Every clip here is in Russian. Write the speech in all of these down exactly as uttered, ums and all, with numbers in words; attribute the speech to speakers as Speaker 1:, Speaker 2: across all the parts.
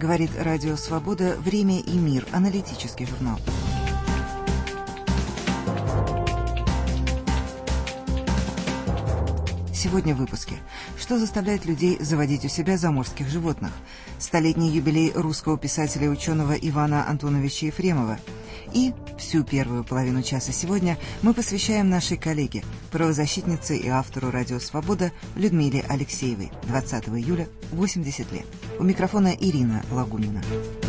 Speaker 1: Говорит Радио Свобода «Время и мир», аналитический журнал. Сегодня в выпуске. Что заставляет людей заводить у себя заморских животных? Столетний юбилей русского писателя и ученого Ивана Антоновича Ефремова. И всю первую половину часа сегодня мы посвящаем нашей коллеге, правозащитнице и автору «Радио Свобода» Людмиле Алексеевой. двадцатого июля, восемьдесят лет. У микрофона Ирина Лагунина.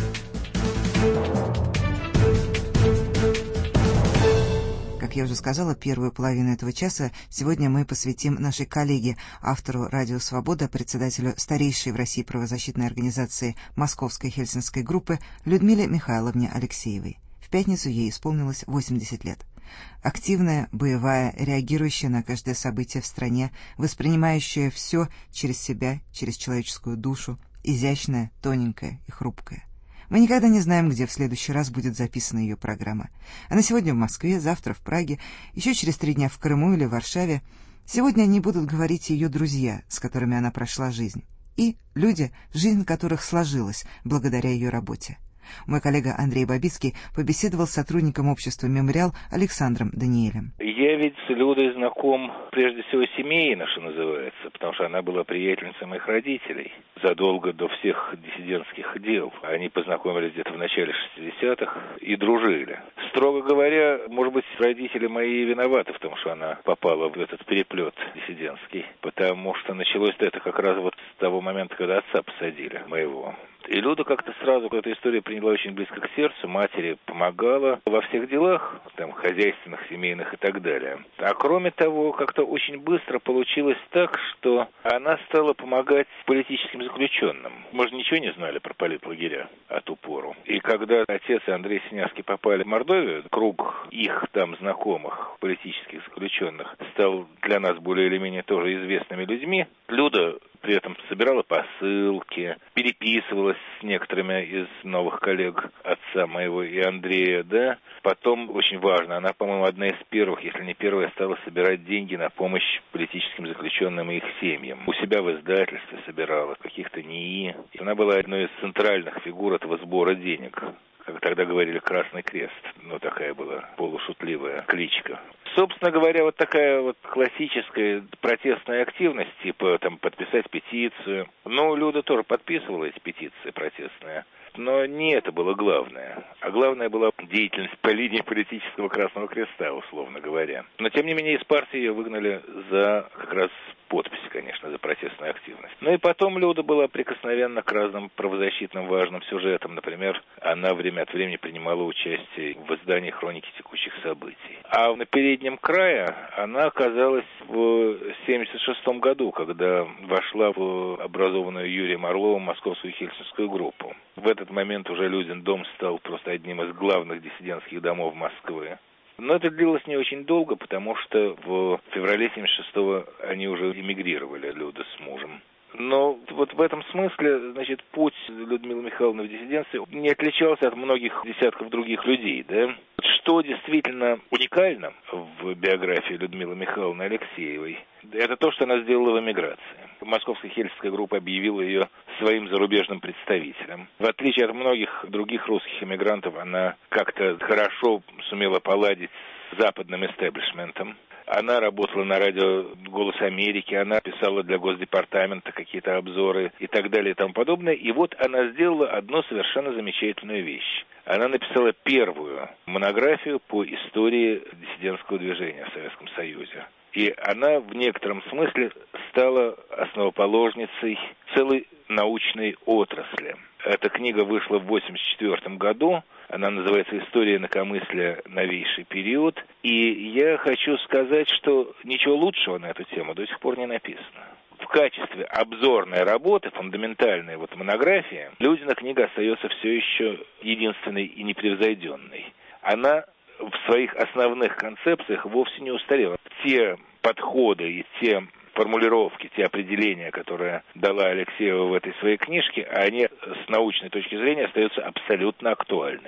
Speaker 1: Как я уже сказала, первую половину этого часа сегодня мы посвятим нашей коллеге, автору «Радио Свобода», председателю старейшей в России правозащитной организации Московской Хельсинской группы Людмиле Михайловне Алексеевой. В пятницу ей исполнилось восемьдесят лет. Активная, боевая, реагирующая на каждое событие в стране, воспринимающая все через себя, через человеческую душу, изящная, тоненькая и хрупкая. Мы никогда не знаем, где в следующий раз будет записана ее программа. Она сегодня в Москве, завтра в Праге, еще через три дня в Крыму или в Варшаве. Сегодня они будут говорить ее друзья, с которыми она прошла жизнь, и люди, жизнь которых сложилась благодаря ее работе. Мой коллега Андрей Бабицкий побеседовал с сотрудником общества «Мемориал» Александром Даниэлем.
Speaker 2: Я ведь с Людой знаком прежде всего семейно, что называется, потому что она была приятельницей моих родителей задолго до всех диссидентских дел. Они познакомились где-то в начале шестидесятых и дружили. Строго говоря, может быть, родители мои виноваты в том, что она попала в этот переплет диссидентский, потому что началось это как раз вот с того момента, когда отца посадили моего. И Люда как-то сразу эту историю приняла очень близко к сердцу, матери помогала во всех делах, там, хозяйственных, семейных и так далее. А кроме того, как-то очень быстро получилось так, что она стала помогать политическим заключенным. Мы же ничего не знали про политлагеря от ту пору. И когда отец и Андрей Синявский попали в Мордовию, круг их там знакомых, политических заключенных, стал для нас более или менее тоже известными людьми. Люда при этом собирала посылки, переписывалась с некоторыми из новых коллег отца моего и Андрея, да. Потом, очень важно, она, по-моему, одна из первых, если не первая, стала собирать деньги на помощь политическим заключенным и их семьям. У себя в издательстве собирала, каких-то НИИ. Она была одной из центральных фигур этого сбора денег. Как тогда говорили, «Красный крест». Ну, такая была полушутливая кличка. Собственно говоря, вот такая вот классическая протестная активность, типа там подписать петицию. Ну, Люда тоже подписывала эти петиции протестные. Но не это было главное. А главное была деятельность по линии политического Красного Креста, условно говоря. Но, тем не менее, из партии ее выгнали за как раз подпись, конечно, за протестную активность. Ну и потом Люда была прикосновенна к разным правозащитным важным сюжетам. Например, она время от времени принимала участие в издании «Хроники текущих событий». А на переднем крае она оказалась в семьдесят шестом году, когда вошла в образованную Юрием Орловым Московскую Хельсинскую группу. В этот момент уже Людин дом стал просто одним из главных диссидентских домов Москвы. Но это длилось не очень долго, потому что в феврале семьдесят шестого они уже эмигрировали, Люда с мужем. Но вот в этом смысле, значит, путь Людмилы Михайловны в диссидентстве не отличался от многих десятков других людей, да? Что действительно уникально в биографии Людмилы Михайловны Алексеевой, это то, что она сделала в эмиграции. Московская Хельсинская группа объявила ее своим зарубежным представителем. В отличие от многих других русских эмигрантов, она как-то хорошо сумела поладить с западным истеблишментом. Она работала на радио «Голос Америки», она писала для Госдепартамента какие-то обзоры и так далее и тому подобное. И вот она сделала одну совершенно замечательную вещь. Она написала первую монографию по истории диссидентского движения в Советском Союзе. И она в некотором смысле стала основоположницей целой научной отрасли. Эта книга вышла в восемьдесят четвёртом году. Она называется «История инакомыслия. Новейший период». И я хочу сказать, что ничего лучшего на эту тему до сих пор не написано. В качестве обзорной работы, фундаментальной вот монографии, Людина книга остается все еще единственной и непревзойденной. Она в своих основных концепциях вовсе не устарела. Те подходы и те формулировки, те определения, которые дала Алексеева в этой своей книжке, они с научной точки зрения остаются абсолютно актуальными.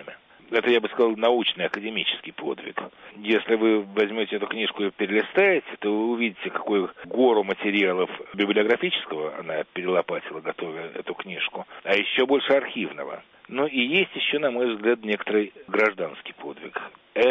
Speaker 2: Это, я бы сказал, научный, академический подвиг. Если вы возьмете эту книжку и перелистаете, то вы увидите, какую гору материалов библиографического она перелопатила, готовя эту книжку, а еще больше архивного. Ну и есть еще, на мой взгляд, некоторый гражданский подвиг.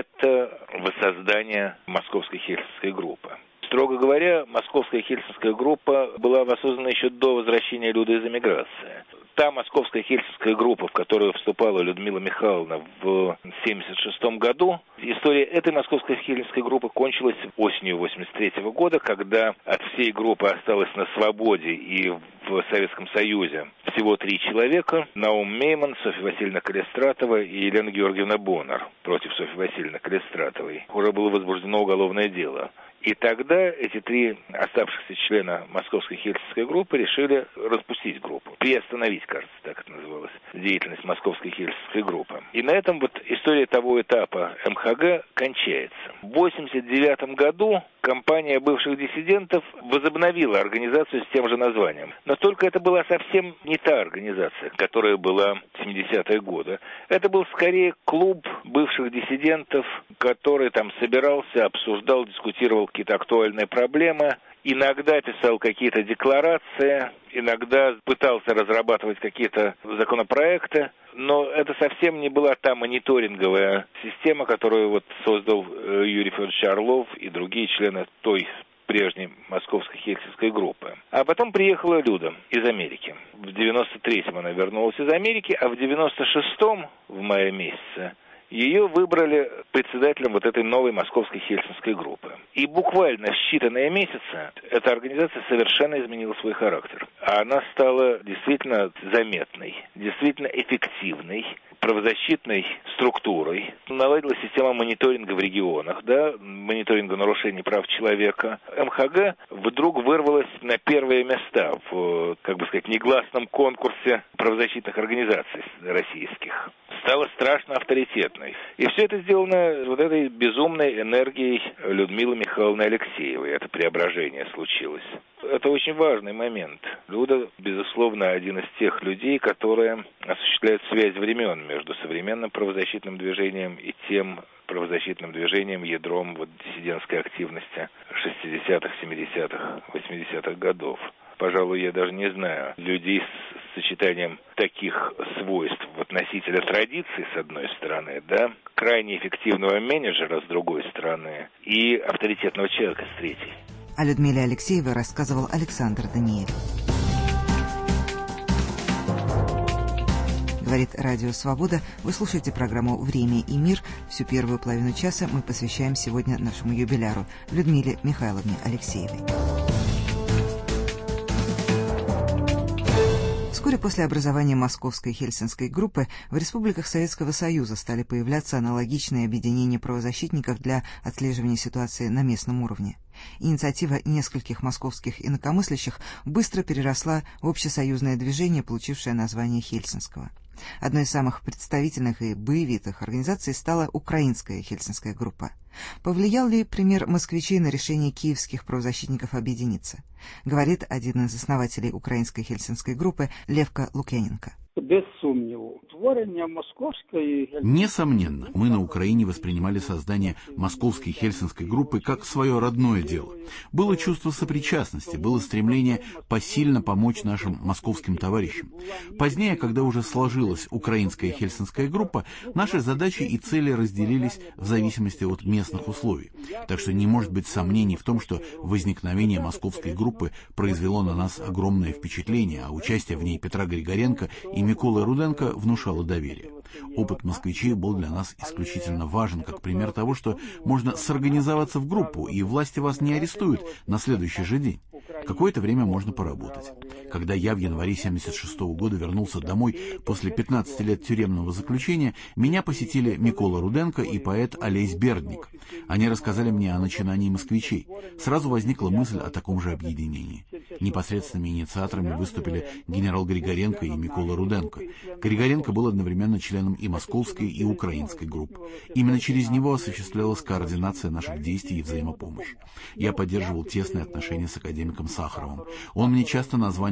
Speaker 2: Это воссоздание Московской Хельсинской группы. Строго говоря, Московская Хельсинская группа была воссоздана еще до возвращения Люды из эмиграции. Та Московская Хельсинская группа, в которую вступала Людмила Михайловна в семьдесят шестом году, история этой Московской Хельсинской группы кончилась осенью восемьдесят третьего года, когда от всей группы осталось на свободе и в Советском Союзе всего три человека: Наум Мейман, Софья Васильевна Калистратова и Елена Георгиевна Боннер. Против Софьи Васильевны Калистратовой уже было возбуждено уголовное дело. И тогда эти три оставшихся члена Московской Хельсинской группы решили распустить группу, приостановить, кажется, так это называлось, деятельность Московской Хельсинской группы. И на этом вот история того этапа эм ха гэ кончается. В восемьдесят девятом году компания бывших диссидентов возобновила организацию с тем же названием. Но только это была совсем не та организация, которая была в семидесятые годы. Это был скорее клуб бывших диссидентов, который там собирался, обсуждал, дискутировал какие-то актуальные проблемы, иногда писал какие-то декларации, иногда пытался разрабатывать какие-то законопроекты, но это совсем не была та мониторинговая система, которую вот создал Юрий Федорович Орлов и другие члены той прежней Московской Хельсинской группы. А потом приехала Люда из Америки. В девяносто третьем она вернулась из Америки, а в девяносто шестом, в мае месяце, ее выбрали председателем вот этой новой Московской Хельсинской группы. И буквально в считанные месяцы эта организация совершенно изменила свой характер. Она стала действительно заметной, действительно эффективной, правозащитной структурой. Наладила система мониторинга в регионах, да, мониторинга нарушений прав человека. эм ха гэ вдруг вырвалась на первые места в, как бы сказать, негласном конкурсе правозащитных организаций российских. Стала страшно авторитетной. И все это сделано вот этой безумной энергией Людмилы Михайловны Алексеевой. Это преображение случилось. Это очень важный момент. Люда, безусловно, один из тех людей, которые осуществляют связь времен между современным правозащитным движением и тем правозащитным движением, ядром вот, диссидентской активности шестидесятых, семидесятых, восьмидесятых годов. Пожалуй, я даже не знаю людей с сочетанием таких свойств вот носителя традиций, с одной стороны, да, крайне эффективного менеджера, с другой стороны, и авторитетного человека, с третьей.
Speaker 1: О Людмиле Алексеевой рассказывал Александр Даниэль. Говорит Радио Свобода. Вы слушаете программу «Время и мир». Всю первую половину часа мы посвящаем сегодня нашему юбиляру Людмиле Михайловне Алексеевой. Вскоре после образования Московской Хельсинской группы в республиках Советского Союза стали появляться аналогичные объединения правозащитников для отслеживания ситуации на местном уровне. Инициатива нескольких московских инакомыслящих быстро переросла в общесоюзное движение, получившее название Хельсинского. Одной из самых представительных и боевитых организаций стала Украинская Хельсинская группа. Повлиял ли пример москвичей на решение киевских правозащитников объединиться? Говорит один из основателей Украинской Хельсинской группы Левка Лукьяненко.
Speaker 3: Без сумніву. Творення Московской...
Speaker 4: Несомненно, мы на Украине воспринимали создание Московской Хельсинской группы как свое родное дело. Было чувство сопричастности, было стремление посильно помочь нашим московским товарищам. Позднее, когда уже сложилась Украинская Хельсинская группа, наши задачи и цели разделились в зависимости от местных условий. Так что не может быть сомнений в том, что возникновение Московской группы произвело на нас огромное впечатление, а участие в ней Петра Григоренко и Миколы Руденко внушало доверие. Опыт москвичей был для нас исключительно важен, как пример того, что можно сорганизоваться в группу, и власти вас не арестуют на следующий же день. Какое-то время можно поработать. Когда я в январе семьдесят шестого года вернулся домой после пятнадцати лет тюремного заключения, меня посетили Микола Руденко и поэт Олесь Бердник. Они рассказали мне о начинании москвичей. Сразу возникла мысль о таком же объединении. Непосредственными инициаторами выступили генерал Григоренко и Микола Руденко. Григоренко был одновременно членом и московской, и украинской групп. Именно через него осуществлялась координация наших действий и взаимопомощь. Я поддерживал тесные отношения с академиком Сахаровым. Он мне часто названивал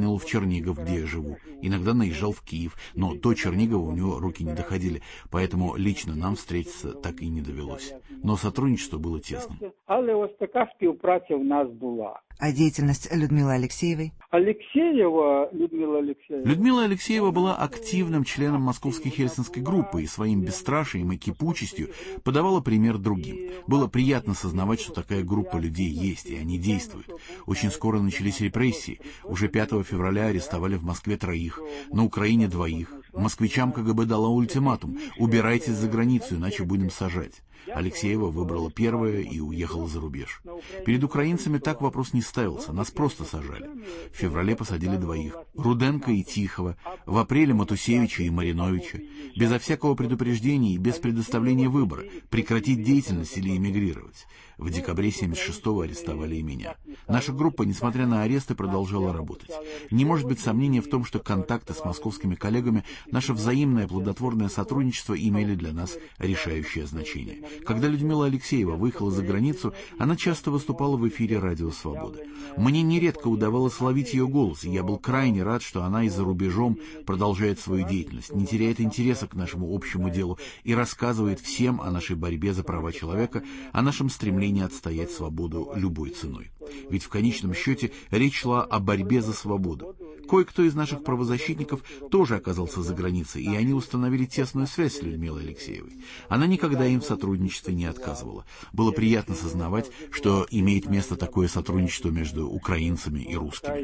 Speaker 4: в Чернигов, где я живу. Иногда наезжал в Киев, но до Чернигова у него руки не доходили, поэтому лично нам встретиться так и не довелось. Но сотрудничество было тесным.
Speaker 3: Але ось така співпраця в нас була.
Speaker 1: А деятельность Людмилы Алексеевой?
Speaker 3: Алексеева, Людмила Алексеевна.
Speaker 4: Людмила Алексеева была активным членом Московской Хельсинской группы и своим бесстрашием и кипучестью подавала пример другим. Было приятно сознавать, что такая группа людей есть, и они действуют. Очень скоро начались репрессии. Уже пятого февраля арестовали в Москве троих, на Украине двоих. Москвичам КГБ дала ультиматум: убирайтесь за границу, иначе будем сажать. Алексеева выбрала первое и уехала за рубеж. Перед украинцами так вопрос не ставился, нас просто сажали. В феврале посадили двоих, Руденко и Тихого, в апреле Матусевича и Мариновича, безо всякого предупреждения и без предоставления выбора, прекратить деятельность или эмигрировать. В декабре семьдесят шестого арестовали и меня. Наша группа, несмотря на аресты, продолжала работать. Не может быть сомнения в том, что контакты с московскими коллегами, наше взаимное плодотворное сотрудничество имели для нас решающее значение. Когда Людмила Алексеева выехала за границу, она часто выступала в эфире «Радио Свобода». Мне нередко удавалось ловить ее голос, и я был крайне рад, что она и за рубежом продолжает свою деятельность, не теряет интереса к нашему общему делу и рассказывает всем о нашей борьбе за права человека, о нашем стремлении отстоять свободу любой ценой. Ведь в конечном счете речь шла о борьбе за свободу. Кое-кто из наших правозащитников тоже оказался за границей, и они установили тесную связь с Людмилой Алексеевой. Она никогда им в сотрудничестве не отказывала. Было приятно сознавать, что имеет место такое сотрудничество между украинцами и русскими.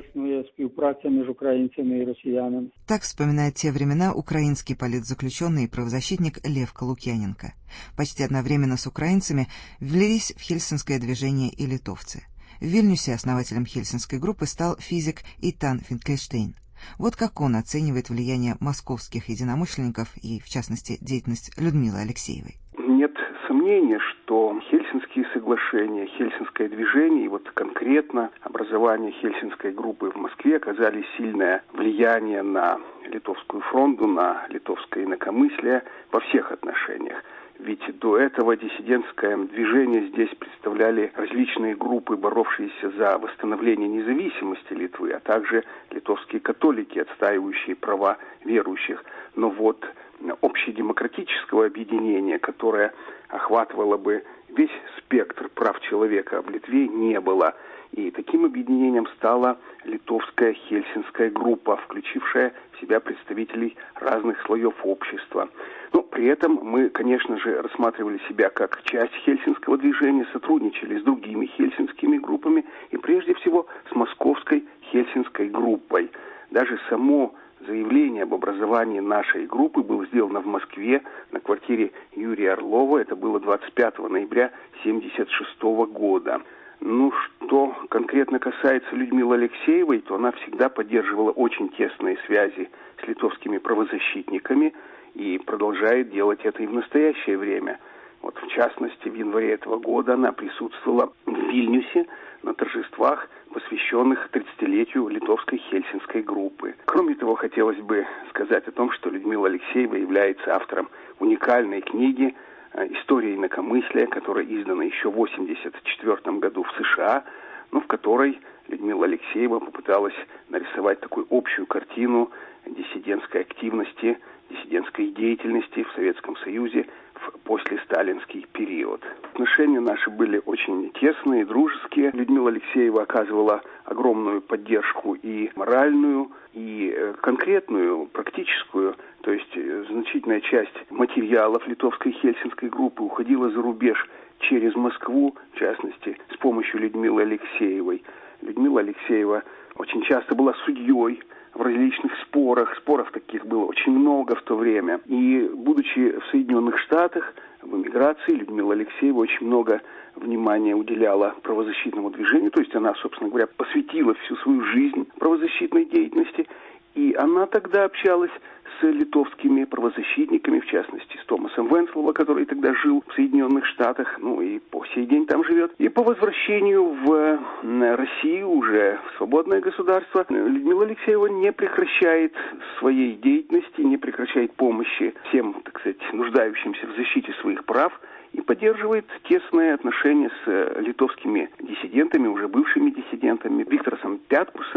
Speaker 1: Так вспоминает те времена украинский политзаключенный и правозащитник Лев Калукьяненко. Почти одновременно с украинцами влились в хельсинское движение и литовцы. В Вильнюсе основателем хельсинской группы стал физик Итан Финкельштейн. Вот как он оценивает влияние московских единомышленников и, в частности, деятельность Людмилы Алексеевой.
Speaker 5: Нет сомнения, что Хельсинские соглашения, Хельсинское движение и вот конкретно образование Хельсинской группы в Москве оказали сильное влияние на Литовскую фронту, на литовское инакомыслие во всех отношениях. Ведь до этого диссидентское движение здесь представляли различные группы, боровшиеся за восстановление независимости Литвы, а также литовские католики, отстаивающие права верующих. Но вот общедемократического объединения, которое охватывало бы весь спектр прав человека, в Литве не было. И таким объединением стала литовская хельсинская группа, включившая в себя представителей разных слоев общества. Но при этом мы, конечно же, рассматривали себя как часть хельсинского движения, сотрудничали с другими хельсинскими группами и прежде всего с московской хельсинской группой. Даже само заявление об образовании нашей группы было сделано в Москве на квартире Юрия Орлова. Это было двадцать пятого ноября тысяча девятьсот семьдесят шестого года. Ну, что конкретно касается Людмилы Алексеевой, то она всегда поддерживала очень тесные связи с литовскими правозащитниками и продолжает делать это и в настоящее время. Вот, в частности, в январе этого года она присутствовала в Вильнюсе на торжествах, посвященных тридцатилетию литовской хельсинской группы. Кроме того, хотелось бы сказать о том, что Людмила Алексеева является автором уникальной книги «История инакомыслия», которая издана еще в восемьдесят четвёртом году в США, но в которой Людмила Алексеева попыталась нарисовать такую общую картину диссидентской активности, диссидентской деятельности в Советском Союзе в послесталинский период. Отношения наши были очень тесные, дружеские. Людмила Алексеева оказывала огромную поддержку и моральную, и конкретную, практическую. То есть значительная часть материалов литовской хельсинской группы уходила за рубеж через Москву, в частности, с помощью Людмилы Алексеевой. Людмила Алексеева очень часто была судьей в различных спорах. Споров таких было очень много в то время. И, будучи в Соединенных Штатах, в эмиграции, Людмила Алексеева очень много внимания уделяла правозащитному движению. То есть она, собственно говоря, посвятила всю свою жизнь правозащитной деятельности. И она тогда общалась с литовскими правозащитниками, в частности, с Томасом Венслова, который тогда жил в Соединенных Штатах, ну и по сей день там живет. И по возвращению в Россию, уже в свободное государство, Людмила Алексеева не прекращает своей деятельности, не прекращает помощи всем, так сказать, нуждающимся в защите своих прав и поддерживает тесные отношения с литовскими диссидентами, уже бывшими диссидентами, Виктором Пяткусом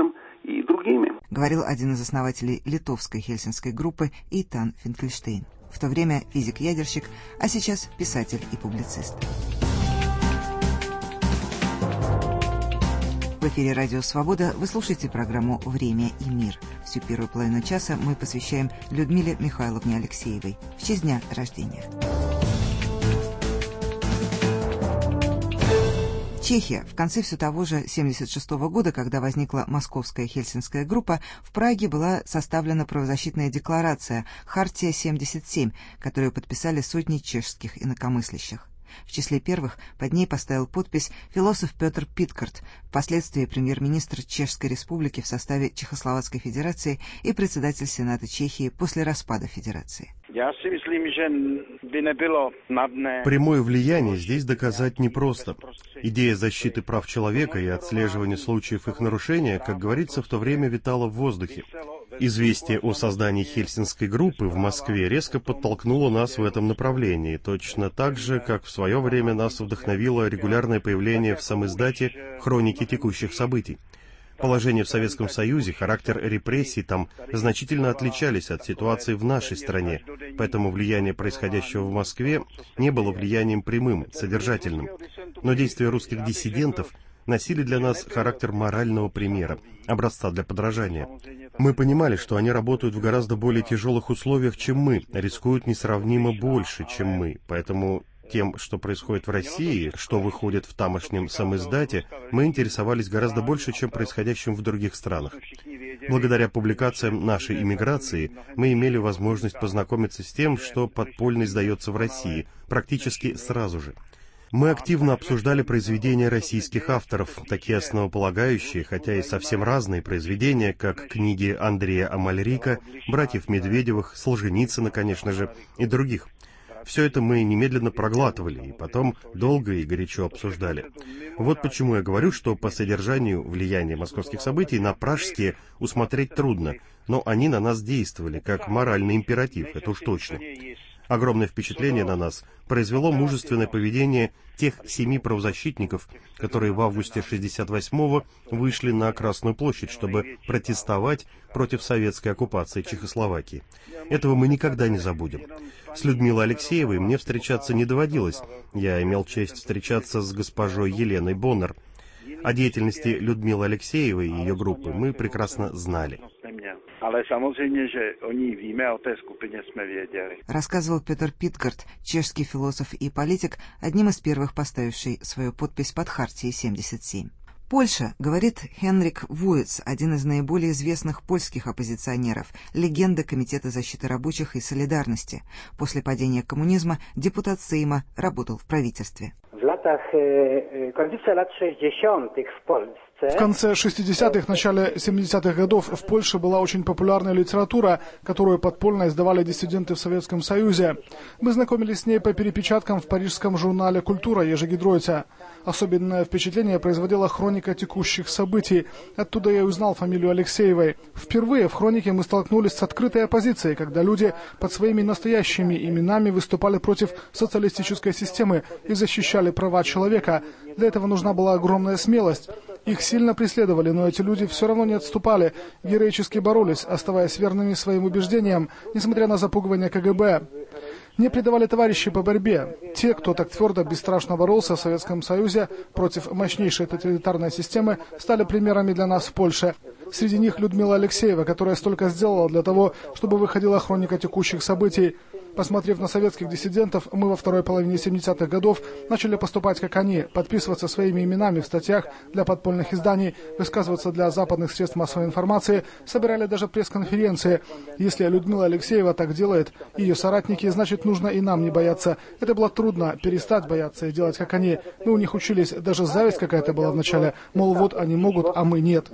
Speaker 5: и другими.
Speaker 1: Говорил один из основателей литовской хельсинской группы Итан Финкельштейн. В то время физик-ядерщик, а сейчас писатель и публицист. В эфире «Радио Свобода» вы слушаете программу «Время и мир». Всю первую половину часа мы посвящаем Людмиле Михайловне Алексеевой в честь дня рождения. Чехия. В конце все того же семьдесят шестого года, когда возникла Московская Хельсинская группа, в Праге была составлена правозащитная декларация «Хартия семьдесят семь», которую подписали сотни чешских инакомыслящих. В числе первых под ней поставил подпись философ Петр Питкарт, впоследствии премьер-министр Чешской Республики в составе Чехословацкой Федерации и председатель Сената Чехии после распада Федерации.
Speaker 6: Прямое влияние здесь доказать непросто. Идея защиты прав человека и отслеживания случаев их нарушения, как говорится, в то время витала в воздухе. Известие о создании Хельсинской группы в Москве резко подтолкнуло нас в этом направлении, точно так же, как в свое время нас вдохновило регулярное появление в самиздате хроники текущих событий. Положение в Советском Союзе, характер репрессий там значительно отличались от ситуации в нашей стране, поэтому влияние происходящего в Москве не было влиянием прямым, содержательным. Но действия русских диссидентов носили для нас характер морального примера, образца для подражания. Мы понимали, что они работают в гораздо более тяжелых условиях, чем мы, рискуют несравнимо больше, чем мы, поэтому тем, что происходит в России, что выходит в тамошнем самиздате, мы интересовались гораздо больше, чем происходящим в других странах. Благодаря публикациям нашей иммиграции мы имели возможность познакомиться с тем, что подпольно издается в России, практически сразу же. Мы активно обсуждали произведения российских авторов, такие основополагающие, хотя и совсем разные произведения, как книги Андрея Амальрика, братьев Медведевых, Солженицына, конечно же, и других. Все это мы немедленно проглатывали и потом долго и горячо обсуждали. Вот почему я говорю, что по содержанию влияния московских событий на пражские усмотреть трудно, но они на нас действовали, как моральный императив, это уж точно. Огромное впечатление на нас произвело мужественное поведение тех семи правозащитников, которые в августе шестьдесят восьмого вышли на Красную площадь, чтобы протестовать против советской оккупации Чехословакии. Этого мы никогда не забудем. С Людмилой Алексеевой мне встречаться не доводилось. Я имел честь встречаться с госпожой Еленой Боннер. О деятельности Людмилы Алексеевой и ее группы мы прекрасно знали.
Speaker 1: Рассказывал Петр Питкарт, чешский философ и политик, одним из первых поставивший свою подпись под Хартией семьдесят семь. Польша, говорит Хенрик Вуец, один из наиболее известных польских оппозиционеров, легенда Комитета защиты рабочих и солидарности. После падения коммунизма депутат Сейма работал в правительстве.
Speaker 7: В конце шестидесятых, начале семидесятых годов в Польше была очень популярная литература, которую подпольно издавали диссиденты в Советском Союзе. Мы знакомились с ней по перепечаткам в парижском журнале «Культура» Ежегидройца. Особенное впечатление производила хроника текущих событий. Оттуда я узнал фамилию Алексеевой. Впервые в хронике мы столкнулись с открытой оппозицией, когда люди под своими настоящими именами выступали против социалистической системы и защищали права человека. Для этого нужна была огромная смелость. Их сильно преследовали, но эти люди все равно не отступали, героически боролись, оставаясь верными своим убеждениям, несмотря на запугивание ка гэ бэ. Не предавали товарищи по борьбе. Те, кто так твердо, бесстрашно боролся в Советском Союзе против мощнейшей тоталитарной системы, стали примерами для нас в Польше. Среди них Людмила Алексеева, которая столько сделала для того, чтобы выходила хроника текущих событий. Посмотрев на советских диссидентов, мы во второй половине семидесятых годов начали поступать как они, подписываться своими именами в статьях для подпольных изданий, высказываться для западных средств массовой информации, собирали даже пресс-конференции. Если Людмила Алексеева так делает, и ее соратники, значит, нужно и нам не бояться. Это было трудно, перестать бояться и делать как они. Мы у них учились, даже зависть какая-то была вначале, мол, вот они могут, а мы нет.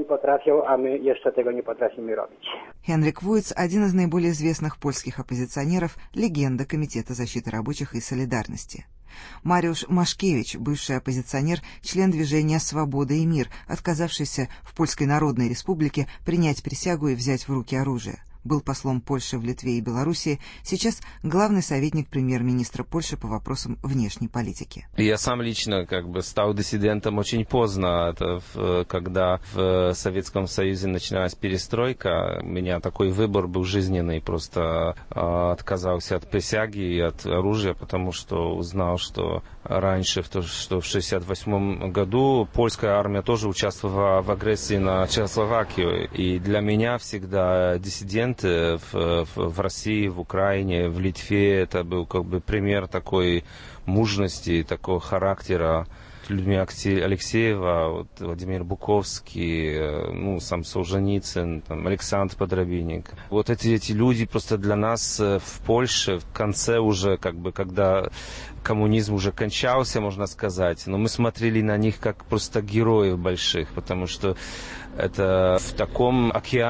Speaker 1: Хенрик Вуец, один из наиболее известных польских оппозиционеров, легенда Комитета защиты рабочих и солидарности. Мариуш Машкевич, бывший оппозиционер, член движения «Свобода и мир», отказавшийся в Польской Народной Республике принять присягу и взять в руки оружие. был послом Польши в Литве и Белоруссии, сейчас главный советник премьер-министра Польши по вопросам внешней политики.
Speaker 8: Я сам лично как бы стал диссидентом очень поздно. Это когда в Советском Союзе началась перестройка, у меня такой выбор был жизненный. Просто отказался от присяги и от оружия, потому что узнал, что раньше, что в шестьдесят восьмом году польская армия тоже участвовала в агрессии на Чехословакию. И для меня всегда диссиденты в, в, в России, в Украине, в Литве, это был как бы пример такой мужности, такого характера. Людмила Алексеева, вот, Владимир Буковский, ну, сам Солженицын, там, Александр Подробинник. Вот эти, эти люди просто для нас в Польше в конце уже, как бы, когда коммунизм уже кончался, можно сказать, но мы смотрели на них как просто героев больших, потому что это в таком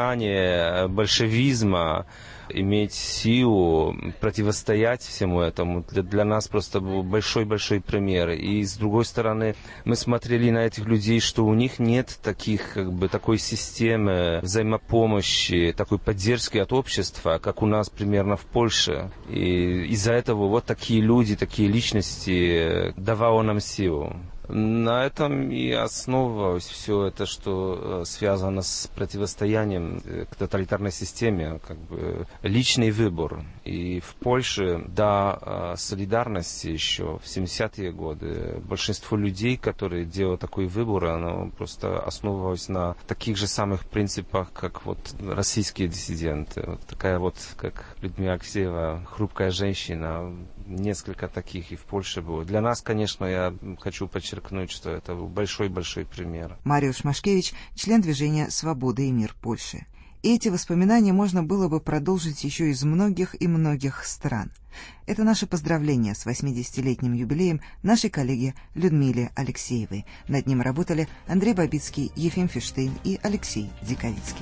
Speaker 8: океане большевизма иметь силу, противостоять всему этому, для, для нас просто был большой-большой пример. И с другой стороны, мы смотрели на этих людей, что у них нет таких, как бы, такой системы взаимопомощи, такой поддержки от общества, как у нас примерно в Польше. И из-за этого вот такие люди, такие личности давало нам силу. На этом и основывалось все это, что связано с противостоянием к тоталитарной системе, как бы личный выбор. И в Польше до солидарности еще в семидесятые годы большинство людей, которые делали такой выбор, оно просто основывалось на таких же самых принципах, как вот российские диссиденты. Вот такая вот, как Людмила Алексеева, хрупкая женщина. Несколько таких и в Польше было. Для нас, конечно, я хочу подчеркнуть, что это был большой-большой пример.
Speaker 1: Мариуш Машкевич, член движения «Свобода и мир Польши». И эти воспоминания можно было бы продолжить еще из многих и многих стран. Это наше поздравление с восьмидесятилетним юбилеем нашей коллеги Людмиле Алексеевой. Над ним работали Андрей Бабицкий, Ефим Фиштейн и Алексей Диковицкий.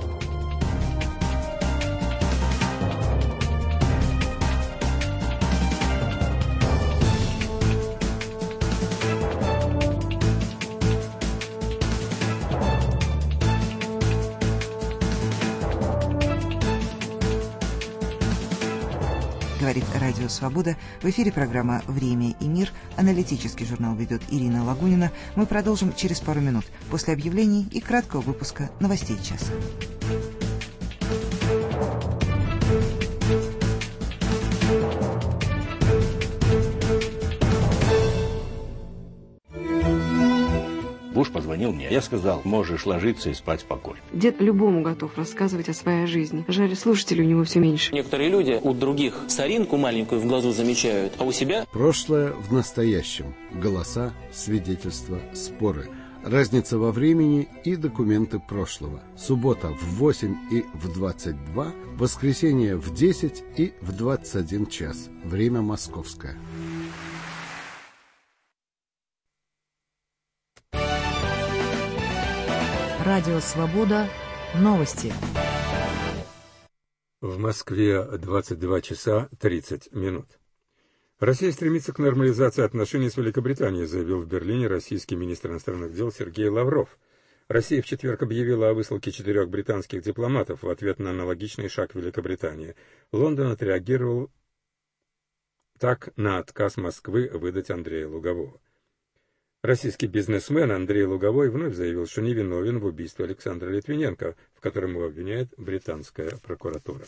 Speaker 1: Говорит Радио Свобода. В эфире программа «Время и мир». Аналитический журнал ведет Ирина Лагунина. Мы продолжим через пару минут после объявлений и краткого выпуска новостей часа.
Speaker 9: Буш позвонил мне. Я сказал, можешь ложиться и спать спокойно.
Speaker 10: Дед любому готов рассказывать о своей жизни. Жаль, слушателей у него все меньше.
Speaker 11: Некоторые люди у других соринку маленькую в глазу замечают, а у себя...
Speaker 12: Прошлое в настоящем. Голоса, свидетельства, споры. Разница во времени и документы прошлого. Суббота в восемь и в двадцать два, воскресенье в десять и в двадцать один час. Время московское.
Speaker 13: Радио Свобода. Новости.
Speaker 14: В Москве двадцать два часа тридцать минут. Россия стремится к нормализации отношений с Великобританией, заявил в Берлине российский министр иностранных дел Сергей Лавров. Россия в четверг объявила о высылке четырех британских дипломатов в ответ на аналогичный шаг Великобритании. Лондон отреагировал так на отказ Москвы выдать Андрея Лугового. Российский бизнесмен Андрей Луговой вновь заявил, что невиновен в убийстве Александра Литвиненко, в котором его обвиняет британская прокуратура.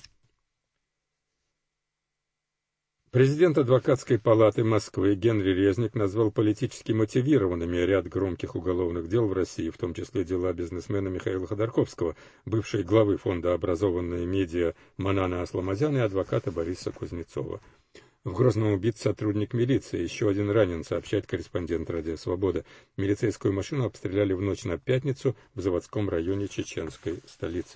Speaker 14: Президент Адвокатской палаты Москвы Генри Резник назвал политически мотивированными ряд громких уголовных дел в России, в том числе дела бизнесмена Михаила Ходорковского, бывшей главы фонда «Образованные медиа» Манана Асламазяна и адвоката Бориса Кузнецова. В Грозном убит сотрудник милиции, еще один ранен, сообщает корреспондент «Радио Свобода». Милицейскую машину обстреляли в ночь на пятницу в заводском районе чеченской столицы.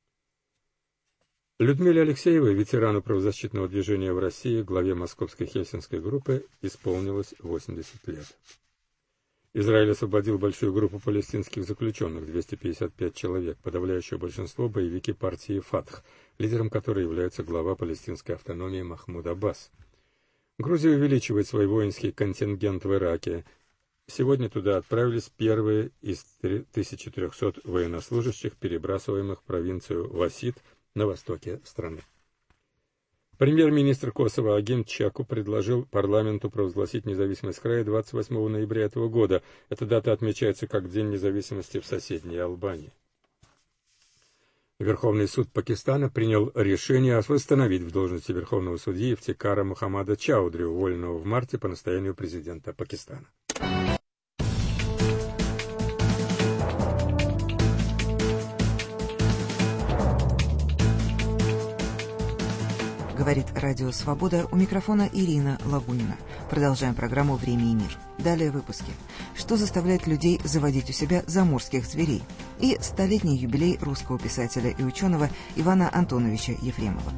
Speaker 14: Людмиле Алексеевой, ветерану правозащитного движения в России, главе московской хельсинской группы, исполнилось восемьдесят лет. Израиль освободил большую группу палестинских заключенных, двести пятьдесят пять человек, подавляющее большинство боевики партии «Фатх», лидером которой является глава палестинской автономии Махмуд Аббас. Грузия увеличивает свой воинский контингент в Ираке. Сегодня туда отправились первые из тысячи трехсот военнослужащих, перебрасываемых в провинцию Васид на востоке страны. Премьер-министр Косово Агим Чаку предложил парламенту провозгласить независимость края двадцать восьмого ноября этого года. Эта дата отмечается как День независимости в соседней Албании. Верховный суд Пакистана принял решение восстановить в должности верховного судьи Ифтикара Мухаммада Чаудри, уволенного в марте по настоянию президента Пакистана.
Speaker 1: Говорит Радио Свобода, у микрофона Ирина Лабунина. Продолжаем программу «Время и мир». Далее выпуски. Что заставляет людей заводить у себя заморских зверей? И столетний юбилей русского писателя и ученого Ивана Антоновича Ефремова.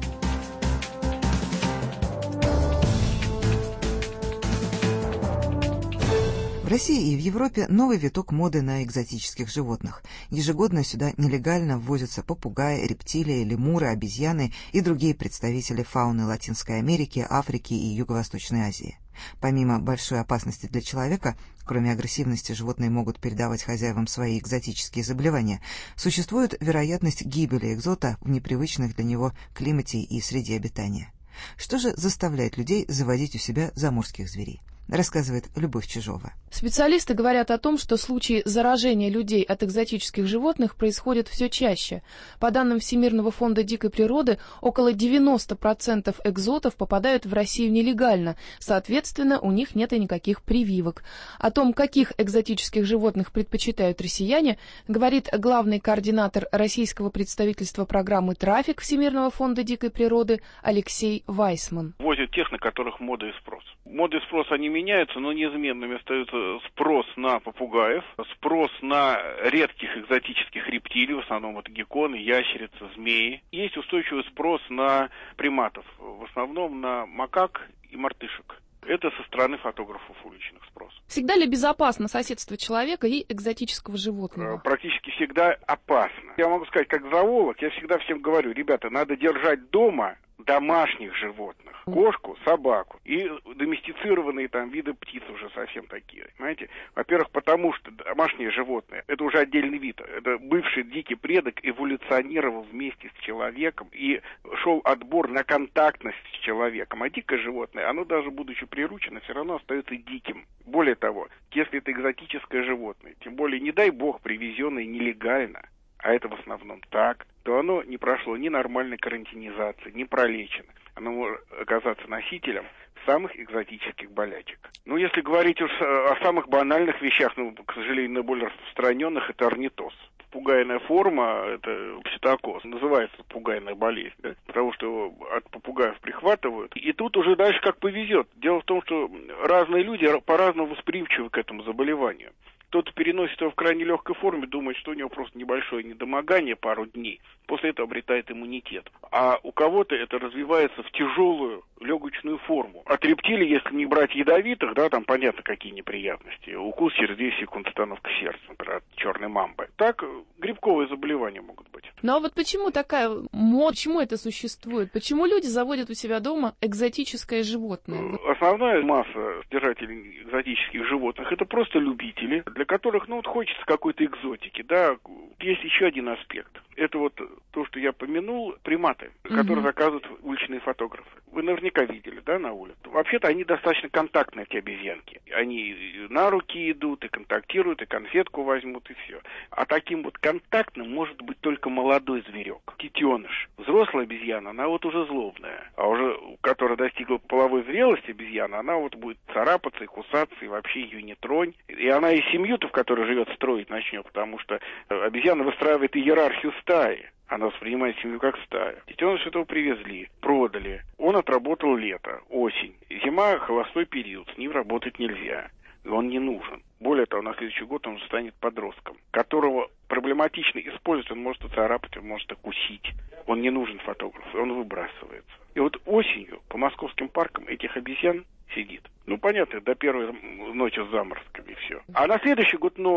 Speaker 1: В России и в Европе новый виток моды на экзотических животных. Ежегодно сюда нелегально ввозятся попугаи, рептилии, лемуры, обезьяны и другие представители фауны Латинской Америки, Африки и Юго-Восточной Азии. Помимо большой опасности для человека, кроме агрессивности животные могут передавать хозяевам свои экзотические заболевания, существует вероятность гибели экзота в непривычных для него климате и среде обитания. Что же заставляет людей заводить у себя заморских зверей? Рассказывает Любовь Чижова.
Speaker 15: Специалисты говорят о том, что случаи заражения людей от экзотических животных происходят все чаще. По данным Всемирного фонда дикой природы, около девяносто процентов экзотов попадают в Россию нелегально, соответственно, у них нет и никаких прививок. О том, каких экзотических животных предпочитают россияне, говорит главный координатор российского представительства программы «Трафик» Всемирного фонда дикой природы Алексей Вайсман.
Speaker 16: Возят тех, на которых мода и спрос. Мода и спрос, они меняются, но неизменными остаются спрос на попугаев, спрос на редких экзотических рептилий, в основном это гекконы, ящерицы, змеи. Есть устойчивый спрос на приматов, в основном на макак и мартышек. Это со стороны фотографов уличных спрос.
Speaker 15: Всегда ли безопасно соседство человека и экзотического животного?
Speaker 16: Практически всегда опасно. Я могу сказать, как зоолог, я всегда всем говорю, ребята, надо держать дома домашних животных. Кошку, собаку и доместицированные там виды птиц уже совсем такие. Понимаете? Во-первых, потому что домашние животные, это уже отдельный вид. Это бывший дикий предок эволюционировал вместе с человеком и шел отбор на контактность с человеком. А дикое животное, оно даже будучи приручено, все равно остается диким. Более того, если это экзотическое животное, тем более, не дай бог, привезенное нелегально, а это в основном так, то оно не прошло ни нормальной карантинизации, не пролечено. Оно может оказаться носителем самых экзотических болячек. Ну, если говорить уж о самых банальных вещах, ну, к сожалению, наиболее распространенных, это орнитоз. Попугайная форма, это пситокоз, называется попугайная болезнь, да? Потому что его от попугаев прихватывают. И тут уже дальше как повезет. Дело в том, что разные люди по-разному восприимчивы к этому заболеванию. Кто-то переносит его в крайне легкой форме, думает, что у него просто небольшое недомогание пару дней, после этого обретает иммунитет. А у кого-то это развивается в тяжелую легочную форму. От рептилий, если не брать ядовитых, да, там понятно, какие неприятности. Укус через десять секунд, остановка сердца, например, от черной мамбы. Так грибковые заболевания могут быть.
Speaker 15: Ну а вот почему такая мода, почему это существует? Почему люди заводят у себя дома экзотическое животное?
Speaker 16: Основная масса держателей экзотических животных это просто любители, для которых, ну, вот хочется какой-то экзотики, да. Есть еще один аспект. Это вот то, что я помянул, приматы, которые угу. заказывают уличные фотографы. Вы наверняка видели, да, на улице. Вообще-то они достаточно контактные, эти обезьянки. Они на руки идут, и контактируют, и конфетку возьмут, и все. А таким вот контактным может быть только молодой зверек, детеныш. Взрослая обезьяна, она вот уже злобная. А уже, которая достигла половой зрелости обезьяна, она вот будет царапаться и кусаться, и вообще ее не тронь. И она и семью-то, в которой живет, строить начнет, потому что обезьяна выстраивает иерархию стаи. Она воспринимает семью как стая. Детеныша этого привезли, продали. Он отработал лето, осень. Зима — холостой период, с ним работать нельзя. И он не нужен. Более того, на следующий год он станет подростком, которого проблематично использовать. Он может оцарапать, он может окусить. Он не нужен фотографу, он выбрасывается. И вот осенью по московским паркам этих обезьян сидит. Ну, понятно, до первой ночи с заморозками и все. А на следующий год новый.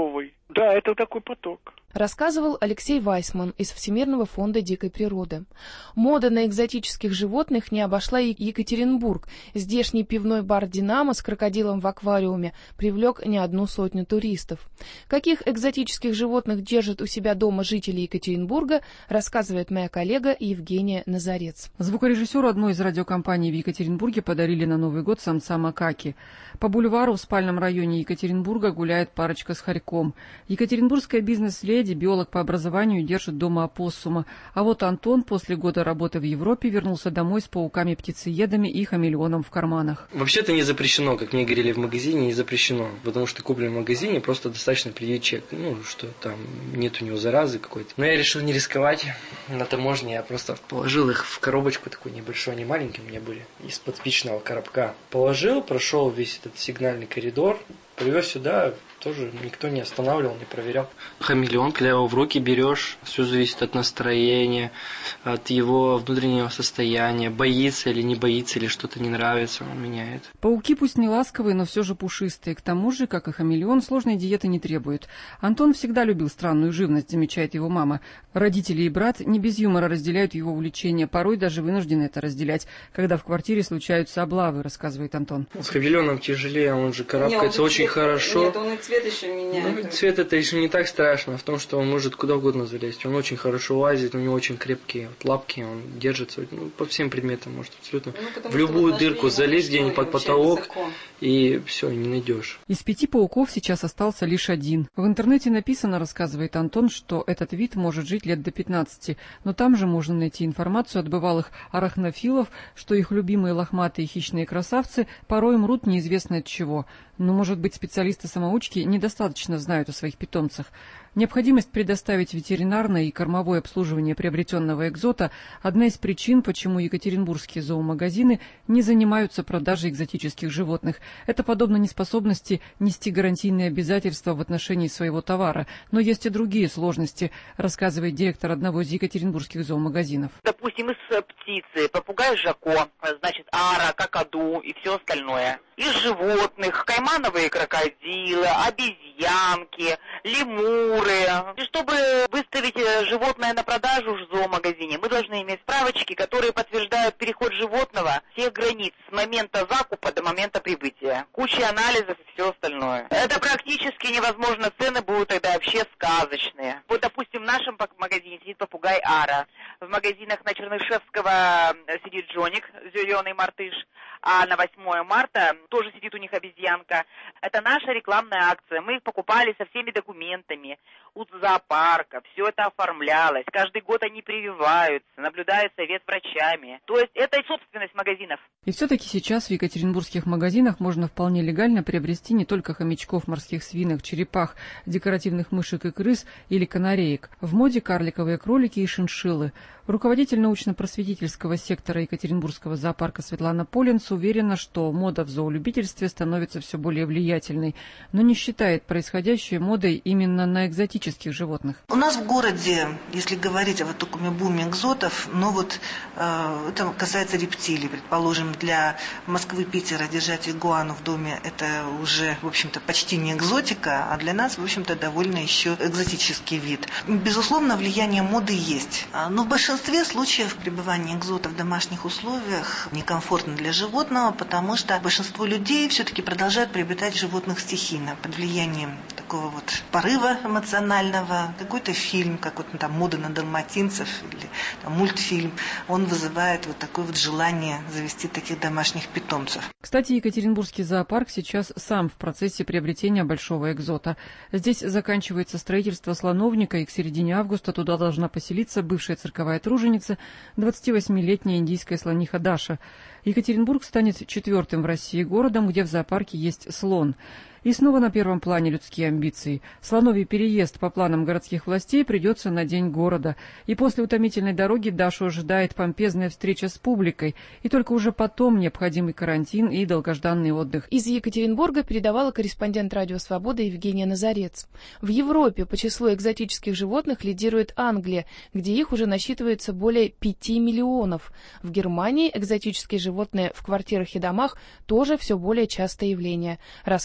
Speaker 16: Да, это такой поток.
Speaker 15: Рассказывал Алексей Вайсман из Всемирного фонда дикой природы. Мода на экзотических животных не обошла и Екатеринбург. Здешний пивной бар «Динамо» с крокодилом в аквариуме привлек не одну сотню туристов. Каких экзотических животных держат у себя дома жители Екатеринбурга, рассказывает моя коллега Евгения Назарец.
Speaker 17: Звукорежиссеру одной из радиокомпаний в Екатеринбурге подарили на Новый год самца макаки. По бульвару в спальном районе Екатеринбурга гуляет парочка с хорьком. Екатеринбургская бизнес-леди, биолог по образованию, держит дома опоссума. А вот Антон после года работы в Европе вернулся домой с пауками-птицеедами и хамелеоном в карманах.
Speaker 18: Вообще-то не запрещено, как мне говорили в магазине, не запрещено. Потому что куплен в магазине, просто достаточно предъявить чек. Ну, что там нет у него заразы какой-то. Но я решил не рисковать. На таможне я просто положил их в коробочку такую небольшую, они маленькие у меня были, из-под спичного коробка. Положил, прошел весь этот сигнальный коридор, привез сюда, тоже никто не останавливал, не проверял. Хамелеон, когда его в руки берешь, все зависит от настроения, от его внутреннего состояния, боится или не боится, или что-то не нравится, он меняет.
Speaker 17: Пауки пусть не ласковые, но все же пушистые. К тому же, как и хамелеон, сложной диеты не требует. Антон всегда любил странную живность, замечает его мама. Родители и брат не без юмора разделяют его увлечения, порой даже вынуждены это разделять, когда в квартире случаются облавы, рассказывает Антон.
Speaker 18: С хамелеоном тяжелее, он же карабкается очень
Speaker 19: цвет,
Speaker 18: хорошо.
Speaker 19: Нет, он и цвет еще меняет.
Speaker 18: Ну, цвет это еще не так страшно, в том, что он может куда угодно залезть. Он очень хорошо лазит, у него очень крепкие вот лапки, он держится ну, по всем предметам, может абсолютно. Ну, в любую дырку залезть где-нибудь под потолок, высоко. И все, не найдешь.
Speaker 17: Из пяти пауков сейчас остался лишь один. В интернете написано, рассказывает Антон, что этот вид может жить лет до пятнадцати, но там же можно найти информацию от бывалых арахнофилов, что их любимые лохматые хищные красавцы порой мрут неизвестно от чего. Но, может быть, специалисты-самоучки недостаточно знают о своих питомцах. Необходимость предоставить ветеринарное и кормовое обслуживание приобретенного экзота – одна из причин, почему екатеринбургские зоомагазины не занимаются продажей экзотических животных. Это подобно неспособности нести гарантийные обязательства в отношении своего товара. Но есть и другие сложности, рассказывает директор одного из екатеринбургских зоомагазинов.
Speaker 20: Допустим, из птицы, попугай Жако, значит, ара, какаду и все остальное. Из животных, каймановые крокодилы, обезьянки, лемуры. И чтобы выставить животное на продажу в зоомагазине, мы должны иметь справочки, которые подтверждают переход животного всех границ с момента закупа до момента прибытия. Куча анализов и все остальное. Это практически невозможно, цены будут тогда вообще сказочные. Вот, допустим, в нашем магазине сидит попугай Ара. В магазинах на Чернышевского сидит Джоник, зеленый мартыш, а на восьмое марта тоже сидит у них обезьянка. Это наша рекламная акция. Мы их покупали со всеми документами. У зоопарка. Все это оформлялось. Каждый год они прививаются, наблюдают совет врачами. То есть это собственность магазинов.
Speaker 17: И все-таки сейчас в екатеринбургских магазинах можно вполне легально приобрести не только хомячков, морских свинок, черепах, декоративных мышек и крыс или канареек. В моде карликовые кролики и шиншиллы. Руководитель научно-просветительского сектора Екатеринбургского зоопарка Светлана Поленц уверена, что мода в зоолюбительстве становится все более влиятельной, но не считает происходящее модой именно на экзотических животных.
Speaker 21: У нас в городе, если говорить о вот таком буме экзотов, ну вот э, это касается рептилий. Предположим, для Москвы, Питера держать игуану в доме это уже, в общем-то, почти не экзотика, а для нас, в общем-то, довольно еще экзотический вид. Безусловно, влияние моды есть, но в большинстве В большинстве случаев пребывание экзота в домашних условиях некомфортно для животного, потому что большинство людей все-таки продолжают приобретать животных стихийно, под влиянием такого вот порыва эмоционального. Какой-то фильм, как вот там «Мода на далматинцев» или там, мультфильм, он вызывает вот такое вот желание завести таких домашних питомцев.
Speaker 17: Кстати, Екатеринбургский зоопарк сейчас сам в процессе приобретения большого экзота. Здесь заканчивается строительство слоновника, и к середине августа туда должна поселиться бывшая цирковая труженица, двадцативосьмилетняя индийская слониха Даша. Екатеринбург станет четвертым в России городом, где в зоопарке есть слон. И снова на первом плане людские амбиции. Слоновий переезд по планам городских властей придется на День города. И после утомительной дороги Дашу ожидает помпезная встреча с публикой. И только уже потом необходимый карантин и долгожданный отдых.
Speaker 15: Из Екатеринбурга передавала корреспондент «Радио Свобода» Евгения Назарец. В Европе по числу экзотических животных лидирует Англия, где их уже насчитывается более пяти миллионов. В Германии экзотические животные в квартирах и домах тоже все более частое явление, рассказывает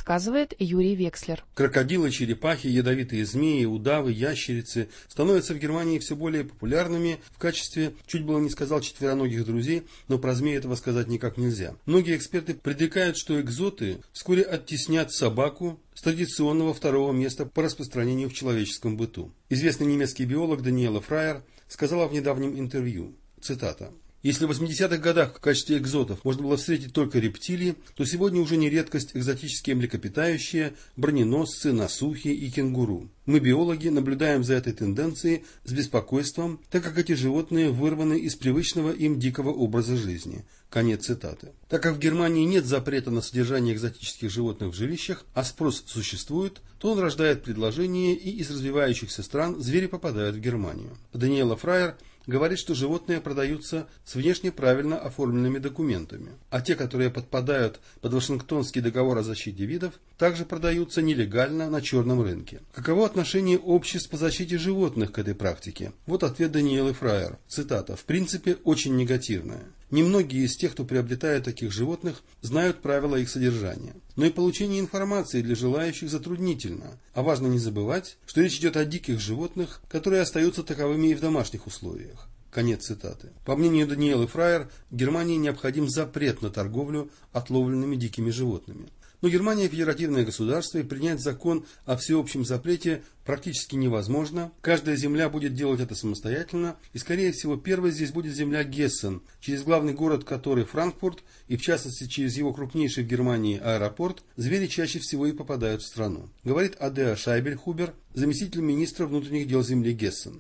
Speaker 15: говорит Юрий Векслер.
Speaker 19: Крокодилы, черепахи, ядовитые змеи, удавы, ящерицы становятся в Германии все более популярными в качестве, чуть было не сказал, четвероногих друзей, но про змей этого сказать никак нельзя. Многие эксперты предрекают, что экзоты вскоре оттеснят собаку с традиционного второго места по распространению в человеческом быту. Известный немецкий биолог Даниэла Фрайер сказала в недавнем интервью, цитата: «Если в восьмидесятых годах в качестве экзотов можно было встретить только рептилии, то сегодня уже не редкость экзотические млекопитающие, броненосцы, носухи и кенгуру. Мы, биологи, наблюдаем за этой тенденцией с беспокойством, так как эти животные вырваны из привычного им дикого образа жизни». Конец цитаты. Так как в Германии нет запрета на содержание экзотических животных в жилищах, а спрос существует, то он рождает предложение, и из развивающихся стран звери попадают в Германию. Даниэла Фрайер говорит, что животные продаются с внешне правильно оформленными документами, а те, которые подпадают под Вашингтонский договор о защите видов, также продаются нелегально на черном рынке. Каково отношение обществ по защите животных к этой практике? Вот ответ Даниэлы Фрайер. Цитата: «В принципе, очень негативная. Немногие из тех, кто приобретает таких животных, знают правила их содержания. Но и получение информации для желающих затруднительно. А важно не забывать, что речь идет о диких животных, которые остаются таковыми и в домашних условиях». Конец цитаты. По мнению Даниэлы Фрайер, Германии необходим запрет на торговлю отловленными дикими животными. Но Германия федеративное государство, и принять закон о всеобщем запрете практически невозможно. Каждая земля будет делать это самостоятельно, и, скорее всего, первой здесь будет земля Гессен, через главный город который Франкфурт, и в частности через его крупнейший в Германии аэропорт, звери чаще всего и попадают в страну. Говорит Адеа Шайбельхубер, заместитель министра внутренних дел земли Гессен.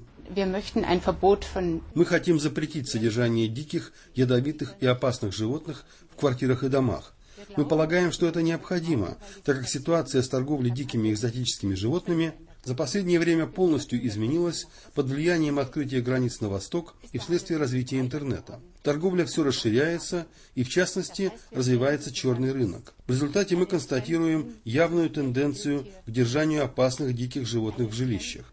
Speaker 19: Мы хотим запретить содержание диких, ядовитых и опасных животных в квартирах и домах. Мы полагаем, что это необходимо, так как ситуация с торговлей дикими экзотическими животными за последнее время полностью изменилась под влиянием открытия границ на восток и вследствие развития интернета. Торговля все расширяется, и в частности развивается черный рынок. В результате мы констатируем явную тенденцию к держанию опасных диких животных в жилищах.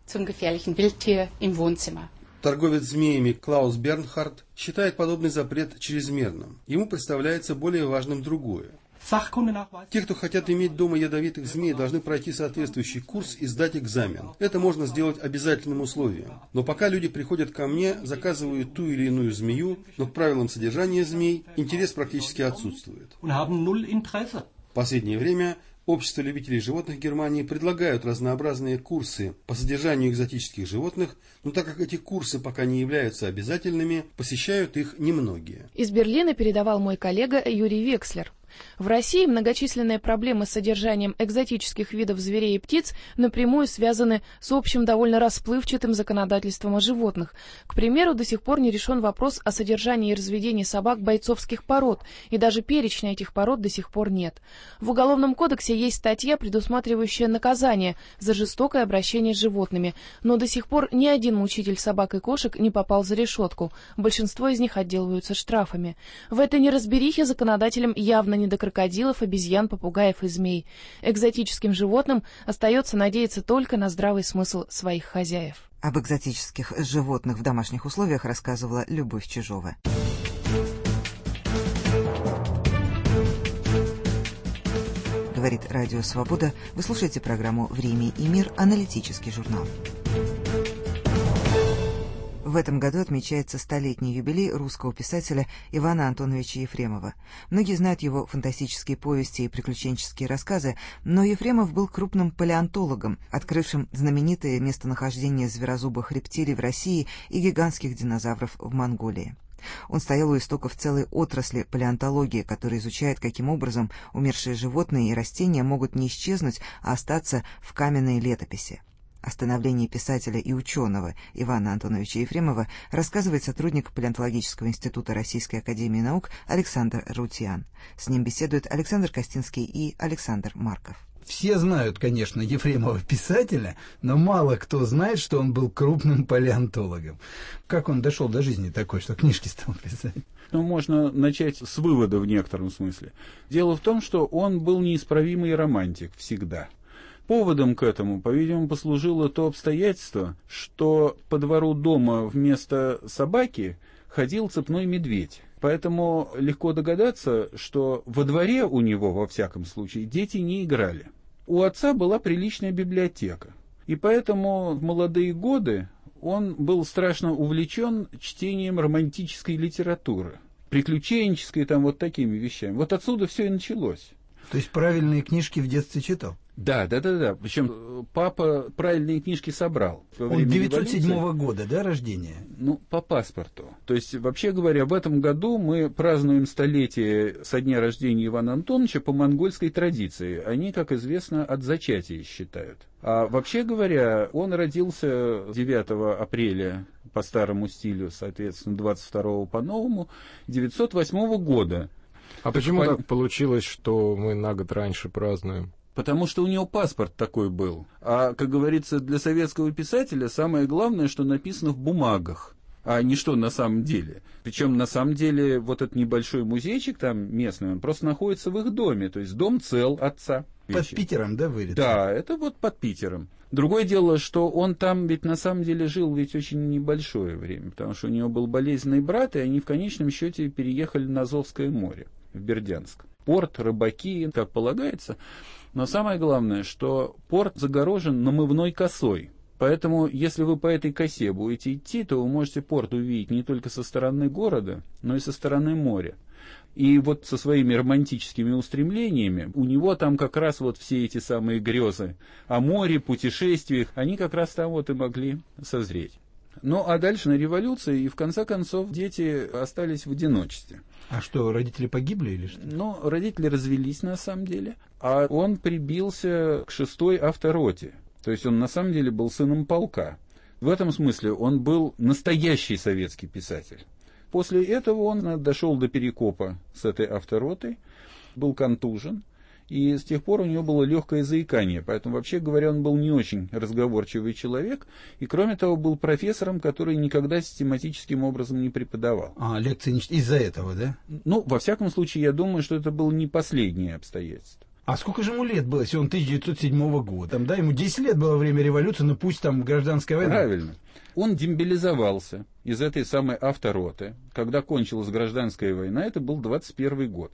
Speaker 19: Торговец змеями Клаус Бернхард считает подобный запрет чрезмерным. Ему представляется более важным другое. Те, кто хотят иметь дома ядовитых змей, должны пройти соответствующий курс и сдать экзамен. Это можно сделать обязательным условием. Но пока люди приходят ко мне, заказывают ту или иную змею, но к правилам содержания змей интерес практически отсутствует. В последнее время общество любителей животных Германии предлагают разнообразные курсы по содержанию экзотических животных, но так как эти курсы пока не являются обязательными, посещают их немногие.
Speaker 15: Из Берлина передавал мой коллега Юрий Векслер. В России многочисленные проблемы с содержанием экзотических видов зверей и птиц напрямую связаны с общим довольно расплывчатым законодательством о животных. К примеру, до сих пор не решен вопрос о содержании и разведении собак бойцовских пород, и даже перечня этих пород до сих пор нет. В Уголовном кодексе есть статья, предусматривающая наказание за жестокое обращение с животными, но до сих пор ни один мучитель собак и кошек не попал за решетку. Большинство из них отделываются штрафами. В этой неразберихе законодателям явно не до крокодилов, обезьян, попугаев и змей. Экзотическим животным остается надеяться только на здравый смысл своих хозяев.
Speaker 1: Об экзотических животных в домашних условиях рассказывала Любовь Чижова. Говорит Радио Свобода. Вы слушаете программу «Время и мир», аналитический журнал. В этом году отмечается столетний юбилей русского писателя Ивана Антоновича Ефремова. Многие знают его фантастические повести и приключенческие рассказы, но Ефремов был крупным палеонтологом, открывшим знаменитое местонахождение зверозубых рептилий в России и гигантских динозавров в Монголии. Он стоял у истоков целой отрасли палеонтологии, которая изучает, каким образом умершие животные и растения могут не исчезнуть, а остаться в каменной летописи. О становлении писателя и ученого Ивана Антоновича Ефремова рассказывает сотрудник Палеонтологического института Российской академии наук Александр Рутьян. С ним беседуют Александр Костинский и Александр Марков.
Speaker 22: Все знают, конечно, Ефремова писателя, но мало кто знает, что он был крупным палеонтологом. Как он дошел до жизни такой, что книжки стал писать?
Speaker 23: Ну, можно начать с вывода в некотором смысле. Дело в том, что он был неисправимый романтик всегда. Поводом к этому, по-видимому, послужило то обстоятельство, что по двору дома вместо собаки ходил цепной медведь. Поэтому легко догадаться, что во дворе у него, во всяком случае, дети не играли. У отца была приличная библиотека, и поэтому в молодые годы он был страшно увлечен чтением романтической литературы, приключенческой, там вот такими вещами. Вот отсюда все и началось.
Speaker 22: То есть правильные книжки в детстве читал?
Speaker 23: Да, да, да, да. Причем папа правильные книжки собрал.
Speaker 22: Он девятьсот седьмого года, да, рождения?
Speaker 23: Ну, по паспорту. То есть, вообще говоря, в этом году мы празднуем столетие со дня рождения Ивана Антоновича по монгольской традиции. Они, как известно, от зачатия считают. А вообще говоря, он родился девятого апреля по старому стилю, соответственно, двадцать второго по новому, девятьсот восьмого года.
Speaker 2: А почему так получилось, что мы на год раньше празднуем?
Speaker 23: Потому что у него паспорт такой был. А, как говорится, для советского писателя самое главное, что написано в бумагах, а не что на самом деле. Причем на самом деле вот этот небольшой музейчик там местный, он просто находится в их доме. То есть дом цел отца.
Speaker 22: Под Питером, да, вырез?
Speaker 23: Да, это вот под Питером. Другое дело, что он там ведь на самом деле жил ведь очень небольшое время, потому что у него был болезненный брат, и они в конечном счете переехали на Азовское море, в Бердянск. Порт, рыбаки, как полагается. Но самое главное, что порт загорожен намывной косой. Поэтому, если вы по этой косе будете идти, то вы можете порт увидеть не только со стороны города, но и со стороны моря. И вот со своими романтическими устремлениями, у него там как раз вот все эти самые грезы о море, путешествиях, они как раз там вот и могли созреть. Ну, а дальше на революции, и в конце концов дети остались в одиночестве.
Speaker 22: А что, родители погибли или что?
Speaker 23: Ну, родители развелись на самом деле, а он прибился к шестой автороте. То есть он на самом деле был сыном полка. В этом смысле он был настоящий советский писатель. После этого он дошел до Перекопа с этой авторотой, был контужен, и с тех пор у него было легкое заикание. Поэтому, вообще говоря, он был не очень разговорчивый человек, и, кроме того, был профессором, который никогда систематическим образом не преподавал.
Speaker 22: А, лекции не... из-за этого, да?
Speaker 23: Ну, во всяком случае, я думаю, что это было не последнее обстоятельство.
Speaker 22: А сколько же ему лет было, если он тысяча девятьсот седьмого года? Там, да, ему десять лет было во время революции, ну пусть там гражданская война.
Speaker 23: Правильно. Он демобилизовался из этой самой автороты. Когда кончилась гражданская война, это был двадцать первый год.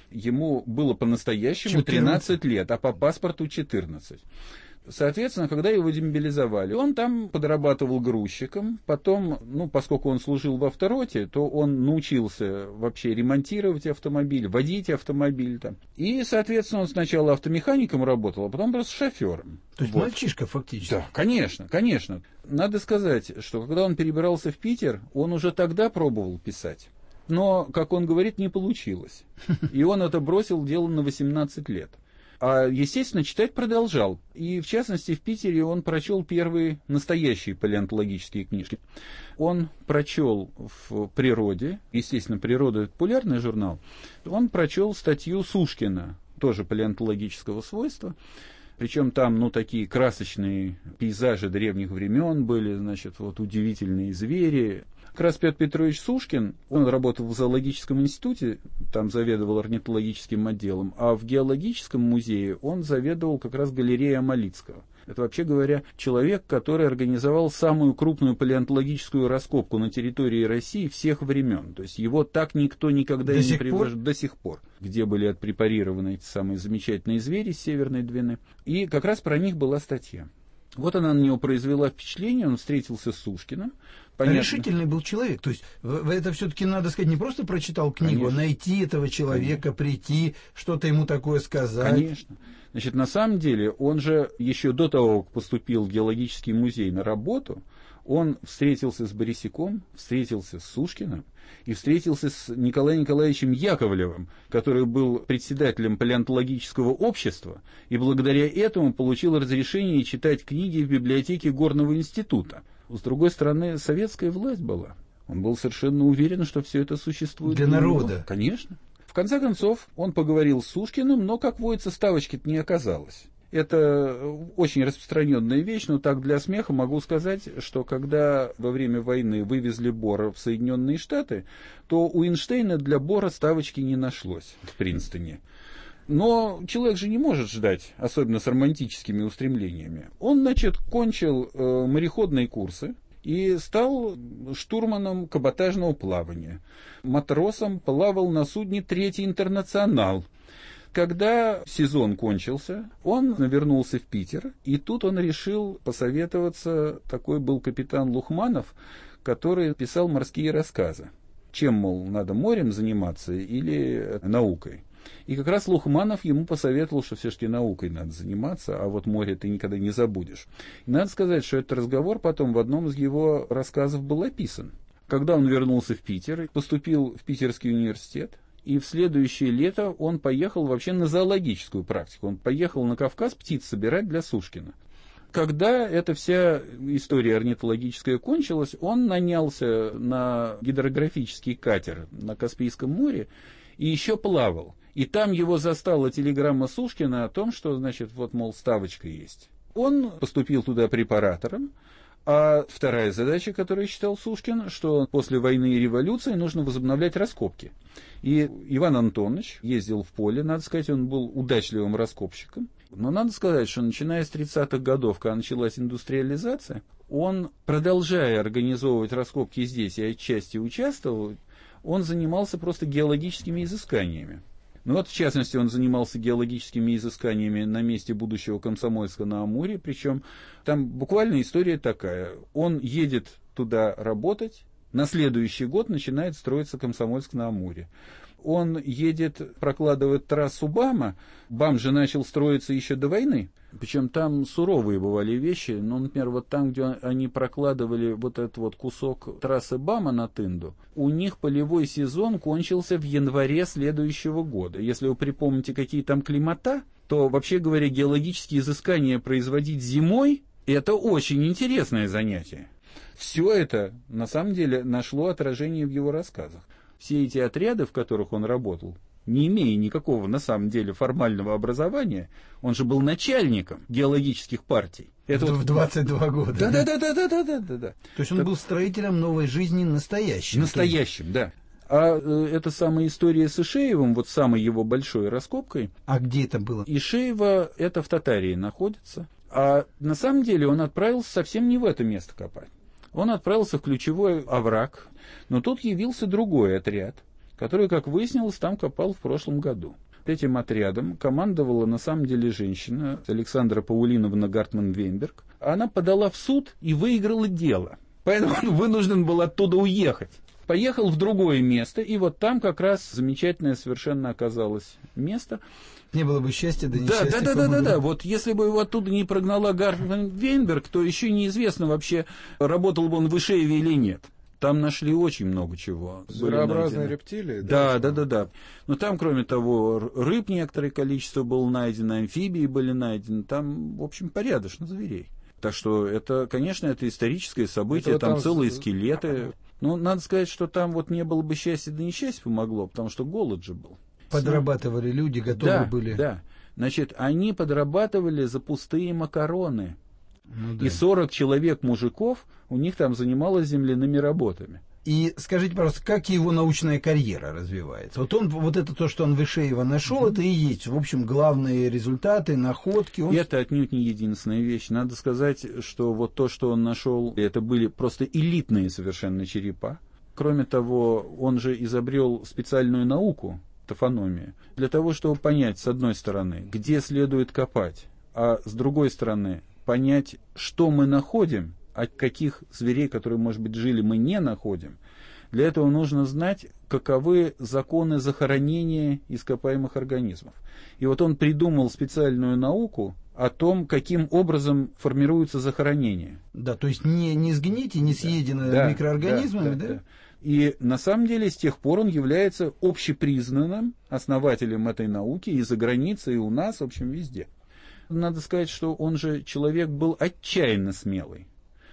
Speaker 23: Ему было по-настоящему тринадцать лет, а по паспорту четырнадцать. Соответственно, когда его демобилизовали, он там подрабатывал грузчиком, потом, ну, поскольку он служил в автороте, то он научился вообще ремонтировать автомобиль, водить автомобиль там. И, соответственно, он сначала автомехаником работал, а потом просто шофером.
Speaker 22: То есть вот. Мальчишка фактически.
Speaker 23: Да, конечно, конечно. Надо сказать, что когда он перебирался в Питер, он уже тогда пробовал писать. Но, как он говорит, не получилось. И он это бросил дело на восемнадцать лет. А, естественно, читать продолжал. И, в частности, в Питере он прочел первые настоящие палеонтологические книжки. Он прочел в «Природе», естественно, «Природа» — это популярный журнал, он прочел статью Сушкина, тоже палеонтологического свойства. Причем там, ну, такие красочные пейзажи древних времен были, значит, вот удивительные звери. Как раз Петр Петрович Сушкин, он работал в зоологическом институте, там заведовал орнитологическим отделом, а в геологическом музее он заведовал как раз галереей Амалицкого. Это, вообще говоря, человек, который организовал самую крупную палеонтологическую раскопку на территории России всех времен. То есть его так никто никогда и не превзошел до сих пор, где были отпрепарированы эти самые замечательные звери с Северной Двины. И как раз про них была статья. Вот она на него произвела впечатление, он встретился с Сушкиным.
Speaker 22: Понятно. Решительный был человек. То есть это все-таки, надо сказать, не просто прочитал книгу, а найти этого человека, конечно, прийти, что-то ему такое сказать.
Speaker 23: Конечно. Значит, на самом деле, он же еще до того, как поступил в геологический музей на работу, он встретился с Борисюком, встретился с Сушкиным и встретился с Николаем Николаевичем Яковлевым, который был председателем палеонтологического общества, и благодаря этому получил разрешение читать книги в библиотеке Горного института. С другой стороны, советская власть была. Он был совершенно уверен, что все это существует
Speaker 22: для народа.
Speaker 23: Него. Конечно. В конце концов, он поговорил с Сушкиным, но, как водится, ставочки-то не оказалось. Это очень распространенная вещь, но так для смеха могу сказать, что когда во время войны вывезли Бора в Соединенные Штаты, то у Эйнштейна для Бора ставочки не нашлось в Принстоне. Но человек же не может ждать, особенно с романтическими устремлениями. Он, значит, кончил э, мореходные курсы и стал штурманом каботажного плавания. Матросом плавал на судне «Третий интернационал». Когда сезон кончился, он вернулся в Питер, и тут он решил посоветоваться, такой был капитан Лухманов, который писал морские рассказы. Чем, мол, надо морем заниматься или наукой? И как раз Лухманов ему посоветовал, что все-таки наукой надо заниматься, а вот море ты никогда не забудешь. И надо сказать, что этот разговор потом в одном из его рассказов был описан. Когда он вернулся в Питер, поступил в Питерский университет, и в следующее лето он поехал вообще на зоологическую практику. Он поехал на Кавказ птиц собирать для Сушкина. Когда эта вся история орнитологическая кончилась, он нанялся на гидрографический катер на Каспийском море и еще плавал. И там его застала телеграмма Сушкина о том, что, значит, вот, мол, ставочка есть. Он поступил туда препаратором, а вторая задача, которую считал Сушкин, что после войны и революции нужно возобновлять раскопки. И Иван Антонович ездил в поле, надо сказать, он был удачливым раскопщиком. Но надо сказать, что начиная с тридцатых годов, когда началась индустриализация, он, продолжая организовывать раскопки здесь и отчасти участвовал, он занимался просто геологическими изысканиями. Ну вот, в частности, он занимался геологическими изысканиями на месте будущего Комсомольска на Амуре, причем там буквально история такая. Он едет туда работать, на следующий год начинает строиться Комсомольск на Амуре. Он едет прокладывать трассу БАМа. БАМ же начал строиться еще до войны. Причем там суровые бывали вещи. Ну, например, вот там, где они прокладывали вот этот вот кусок трассы БАМа на Тынду, у них полевой сезон кончился в январе следующего года. Если вы припомните, какие там климата, то, вообще говоря, геологические изыскания производить зимой – это очень интересное занятие. Все это, на самом деле, нашло отражение в его рассказах. Все эти отряды, в которых он работал, не имея никакого, на самом деле, формального образования, он же был начальником геологических партий.
Speaker 22: Это в вот двадцать два года.
Speaker 23: Да, да, да, да, да, да, да, да.
Speaker 22: То есть он так... был строителем новой жизни настоящим.
Speaker 23: Настоящим, есть... да. А э, эта самая история с Ишеевым, вот самой его большой раскопкой.
Speaker 22: А где это было?
Speaker 23: Ишеево, это в Татарии находится. А на самом деле он отправился совсем не в это место копать. Он отправился в ключевой овраг, но тут явился другой отряд, который, как выяснилось, там копал в прошлом году. Этим отрядом командовала на самом деле женщина, Александра Паулиновна Гартман-Вейнберг. Она подала в суд и выиграла дело, поэтому он вынужден был оттуда уехать. Поехал в другое место, и вот там как раз замечательное совершенно оказалось место.
Speaker 22: Не было бы счастья, да несчастья.
Speaker 23: Да, да, да, да, да, да. Вот если бы его оттуда не прогнала Гартман-Вейнберг, то еще неизвестно вообще, работал бы он в Ишееве или нет. Там нашли очень много чего.
Speaker 2: Зверообразные рептилии?
Speaker 23: Да, да, да, да. Но там, кроме того, рыб некоторое количество было найдено, амфибии были найдены. Там, в общем, порядочно зверей. Так что это, конечно, это историческое событие, это там, там целые скелеты. Но надо сказать, что там вот не было бы счастья, да несчастья помогло, потому что голод же был.
Speaker 22: Подрабатывали люди, готовы
Speaker 23: да,
Speaker 22: были.
Speaker 23: Да, значит, они подрабатывали за пустые макароны.
Speaker 22: Ну, да.
Speaker 23: И сорок человек мужиков у них там занималось земляными работами.
Speaker 22: И скажите, пожалуйста, как его научная карьера развивается? Вот он, вот это то, что он в Ишеево нашел, mm-hmm. это и есть, в общем, главные результаты, находки. Он...
Speaker 23: Это отнюдь не единственная вещь. Надо сказать, что вот то, что он нашел, это были просто элитные совершенно черепа. Кроме того, он же изобрел специальную науку, тафономию, для того, чтобы понять, с одной стороны, где следует копать, а с другой стороны, понять, что мы находим, а каких зверей, которые, может быть, жили, мы не находим. Для этого нужно знать, каковы законы захоронения ископаемых организмов. И вот он придумал специальную науку о том, каким образом формируются захоронения.
Speaker 22: Да, то есть не, не сгнить и не съедено да, микроорганизмами, да, да, да? да?
Speaker 23: И на самом деле с тех пор он является общепризнанным основателем этой науки и за границей, и у нас, в общем, везде. Надо сказать, что он же человек был отчаянно смелый.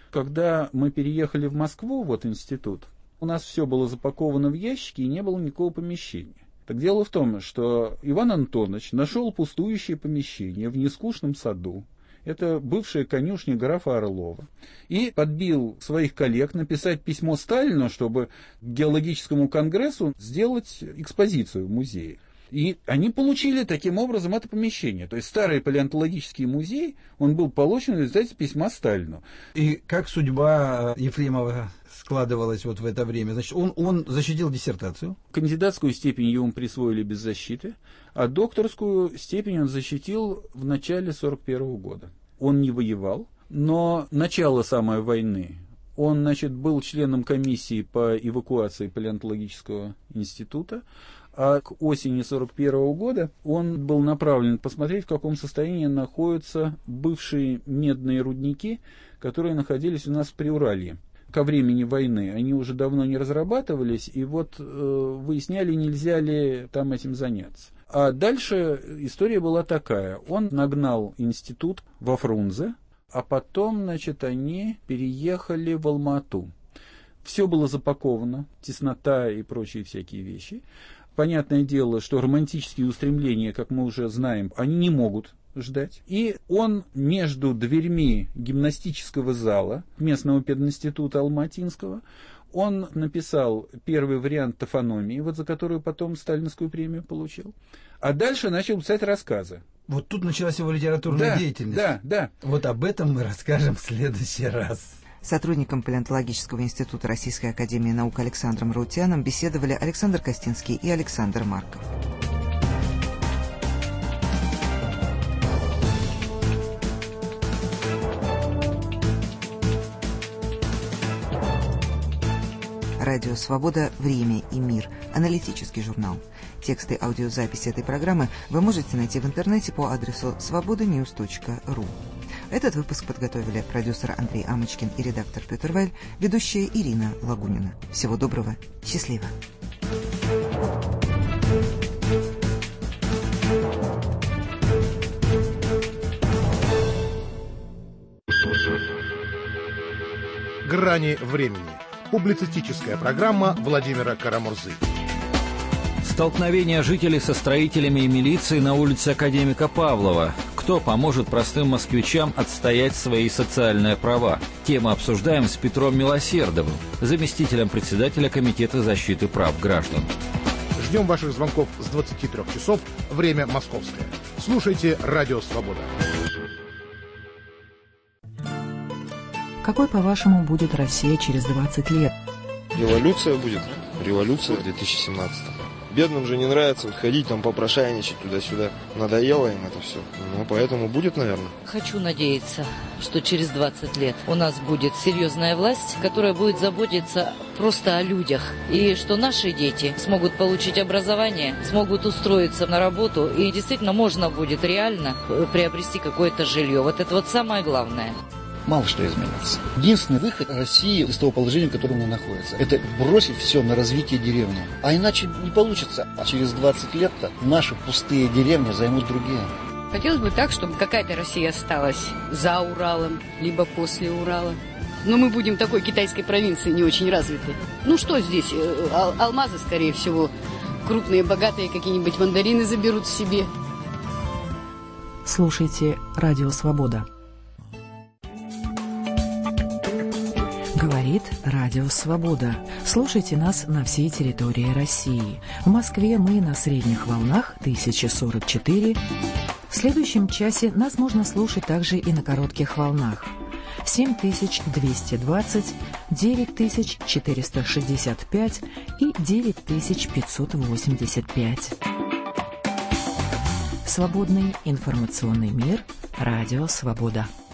Speaker 23: Когда мы переехали в Москву, вот институт, у нас все было запаковано в ящики и не было никакого помещения. Так дело в том, что Иван Антонович нашел пустующее помещение в нескучном саду. Это бывшая конюшня графа Орлова. И подбил своих коллег написать письмо Сталину, чтобы к геологическому конгрессу сделать экспозицию в музее. И они получили таким образом это помещение. То есть старый палеонтологический музей, он был получен в результате письма Сталину.
Speaker 22: И как судьба Ефремова складывалась вот в это время? Значит, он, он защитил диссертацию?
Speaker 23: Кандидатскую степень ему присвоили без защиты, а докторскую степень он защитил в начале сорок первого года. Он не воевал, но начало самой войны. Он, значит, был членом комиссии по эвакуации палеонтологического института, а к осени сорок первого года он был направлен посмотреть, в каком состоянии находятся бывшие медные рудники, которые находились у нас в Приуралье. Ко времени войны они уже давно не разрабатывались, и вот э, выясняли, нельзя ли там этим заняться. А дальше история была такая. Он нагнал институт во Фрунзе, а потом, значит, они переехали в Алма-Ату. Все было запаковано, теснота и прочие всякие вещи. Понятное дело, что романтические устремления, как мы уже знаем, они не могут ждать. И он между дверьми гимнастического зала местного пединститута Алматинского, он написал первый вариант тафономии, вот за которую потом сталинскую премию получил. А дальше начал писать рассказы.
Speaker 22: Вот тут началась его литературная
Speaker 23: да,
Speaker 22: деятельность.
Speaker 23: Да, да.
Speaker 22: Вот об этом мы расскажем в следующий раз.
Speaker 1: Сотрудникам Палеонтологического института Российской академии наук Александром Раутяном беседовали Александр Костинский и Александр Марков. Радио «Свобода. Время и мир». Аналитический журнал. Тексты аудиозаписи этой программы вы можете найти в интернете по адресу свобода ньюс точка ру. Этот выпуск подготовили продюсер Андрей Амочкин и редактор Петр Вайль, ведущая Ирина Лагунина. Всего доброго. Счастливо.
Speaker 3: «Грани времени». Публицистическая программа Владимира Карамурзы.
Speaker 4: Столкновение жителей со строителями и милицией на улице Академика Павлова. Кто поможет простым москвичам отстоять свои социальные права? Тему обсуждаем с Петром Милосердовым, заместителем председателя Комитета защиты прав граждан.
Speaker 3: Ждем ваших звонков с двадцати трёх часов, время московское. Слушайте «Радио Свобода».
Speaker 13: Какой, по-вашему, будет Россия через двадцать лет?
Speaker 5: Революция будет. Революция в две тысячи семнадцатом. Бедным же не нравится вот ходить там попрошайничать туда-сюда. Надоело им это все. Ну, поэтому будет, наверное.
Speaker 24: Хочу надеяться, что через двадцать лет у нас будет серьезная власть, которая будет заботиться просто о людях. И что наши дети смогут получить образование, смогут устроиться на работу. И действительно можно будет реально приобрести какое-то жилье. Вот это вот самое главное.
Speaker 25: Мало что изменится. Единственный выход России из того положения, в котором она находится, это бросить все на развитие деревни. А иначе не получится. А через двадцать лет-то наши пустые деревни займут другие.
Speaker 26: Хотелось бы так, чтобы какая-то Россия осталась за Уралом, либо после Урала. Но мы будем такой китайской провинции не очень развитой. Ну что здесь? Ал- алмазы, скорее всего. Крупные, богатые какие-нибудь мандарины заберут себе.
Speaker 13: Слушайте «Радио Свобода». Говорит Радио Свобода. Слушайте нас на всей территории России. В Москве мы на средних волнах тысяча сорок четыре. В следующем часе нас можно слушать также и на коротких волнах. семь тысяч двести двадцать, девять тысяч четыреста шестьдесят пять и девять тысяч пятьсот восемьдесят пять. Свободный информационный мир. Радио Свобода.